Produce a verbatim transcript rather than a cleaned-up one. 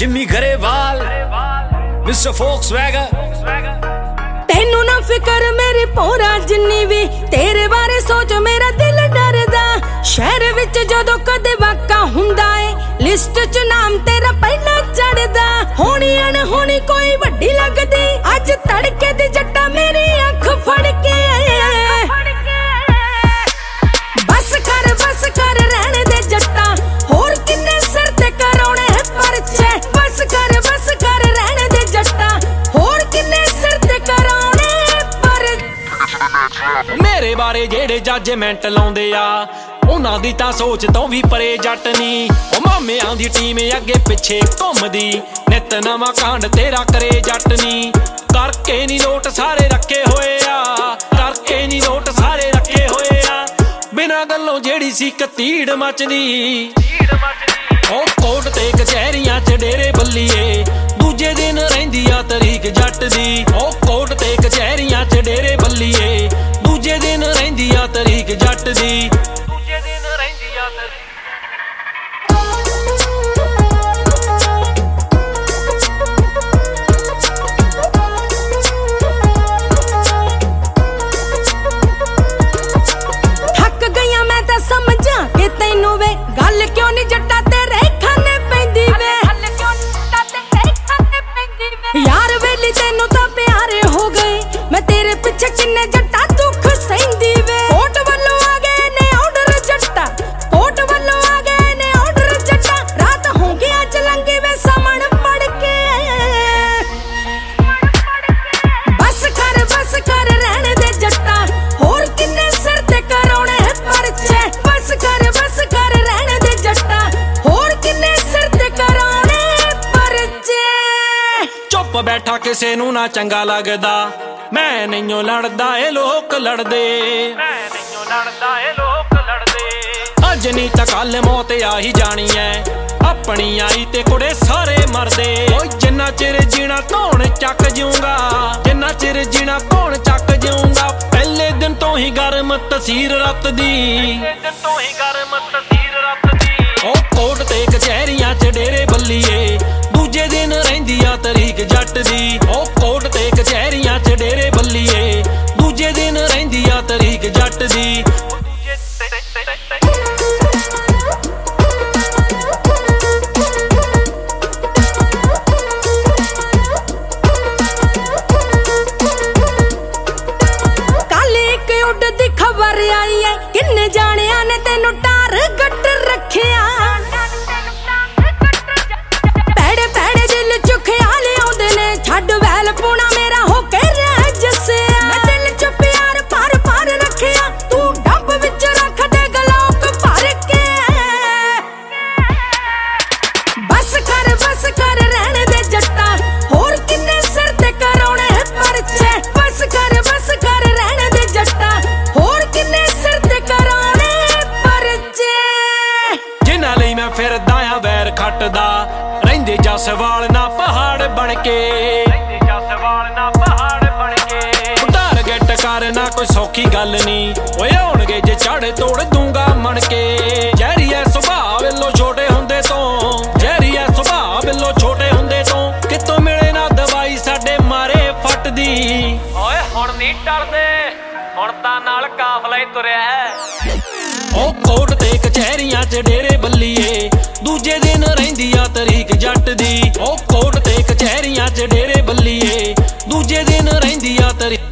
Jimmy Grewal mister Volkswagen. तेनू ना फिकर मेरी पोरा जिन्नी भी तेरे बारे सोच मेरा दिल डरदा। शहर विच जदों कदे वाका हुंदा है लिस्ट च नाम तेरा पहला चढ़दा। होनी अनहोनी कोई वड्डी लगदी अज तड़के दी जट्टा मेरी अख फड़ के। बस कर बस कर रहने दे जट्टा होर किन्ने सिर ते करौणे परचे। बस कर बस कर रहने दे जट्टा होर किन्ने सिर ते करौणे परचे। मेरे बारे जेड़े जजमेंट लाउंदे आ उन्हां दी तां सोच तो भी परे जट नी। ओ मामियां दी टीम अगे पिछे घुमदी नित नवां कांड तेरा करे जट नी। करके नी नोट सारे रखे होए आ करके नी नोट सारे रखे होए आ। बिना गल्लों जेड़ी सी कतीड़ मचदी ओ कोर्ट ते कचहरियां च डेरे बल्लीए दूजे दिन रहिंदी आ तरीक जट दी। ओ कोर्ट ते कचहरियां च डेरे बल्लीए दूजे दिन रहिंदी आ तरीक जट दी। दूजे दिन रहिंदी आ तरीक गल क्यों नहीं जट्टा तेरे खाने पैंदी वे। यार वेली तेनू तां प्यारे हो गए मैं तेरे पीछे किन्ने जट्टा दुख सहिंदी वे। कोर्ट वालों आ गए ने ऑर्डर जट्टा कोर्ट वालों आ गए ने ऑर्डर जट्टा। रात हो गया चलंगी वे समण पड़ के। बस कर बस कर रहने दे जट्टा होर किन्ने सिर ते करौणे परचे। बस कर बस कर रहने दे जट्टा होर किन्ने सिर ते करौणे परचे। चुप बैठा किसे नू ना चंगा लगदा मैं नहीं लड़दा ए लोक लड़दे। मैं नहीं लड़दा ए लोक लड़दे। अज नहीं तां कल मौत आ ही जानी है अपनी आई ते कुड़े सारे मरदे। ओ जिन्ना चिर जीना धौन चक जूंगा जिन्ना चिर जीना धौन चक जूंगा। पहले दिन तो ही गर्म तसीर रत दी दिन तो ही गर्म तसीर रत दी। ओ कोर्ट ते कचहरियां च डेरे बल्लीए दूजे दिन रहिंदी आ तरीक जट दी। ओ कोर्ट ते कचहरियां च डेरे बल्लीए दूजे दिन रहिंदी आ तरीक जट दी। खबर आई है किन्ने जानिया ने तेनू टारगेट रखिया। पैड़े पैड़े दिल च ख्याल आउंदे ने छड्ड वैल पूना मेरा होके रह जसिया। मैं दिल च प्यार भर भर रखिया तू डब विच रख दे गलोक भर के। बस कर बस कर रहने दे जट्टा होर किन्ने सिर ते करौणे परचे। बस कर बस कर रहने दे जट्टा फिरदा आ वैर खटदा रहिंदे जसवाल ना पहाड़ बन के। टारगेट करना कोई सौखी गल नहीं ओए होणगे जे चढ़ तोड़ दूंगा मन के। जहरी है सुभाव वेलो छोटे हुंदे तो जहरी है सुभाव वेलो छोटे हुंदे तो कितों मिले ना दवाई साडे मारे फटदी। ओए हुण नहीं डरदे हुण तां नाल काफला ही तुरिया है। ओ कोर्ट ते कचहरियां च डेरे बल्लीए दूजे दिन रहिंदी आ तरीक जट दी। ओ कोर्ट ते कचहरियां च डेरे बल्लीए दूजे दिन रहिंदी आ तरीक